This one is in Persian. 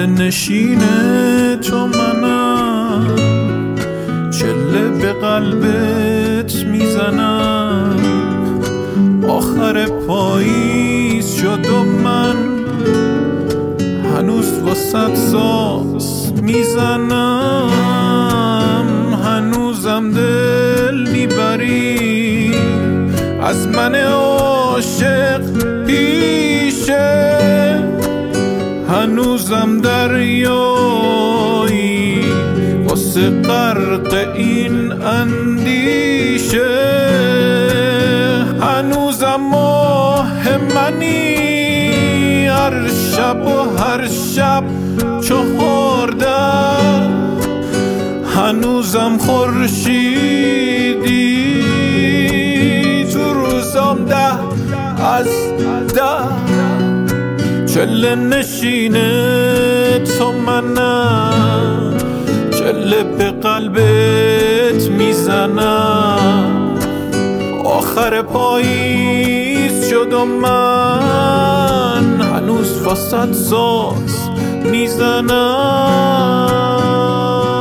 نشین تو منم، چله به قلبت میزنم. آخر پاییز شد و من هنوز واسط ساز میزنم. هنوزم دل میبری از من عاشق پیشه، هنوزم دریایی واسه غرق این اندیشه. هنوزم ماه منی هر شب و هر شب 14، هنوزم خورشیدی تو روزام 10 از 10. چله نشین تو منم، چله به قلبت میزنم. آخر پاییز شد و من هنوز واسط ساز میزنم.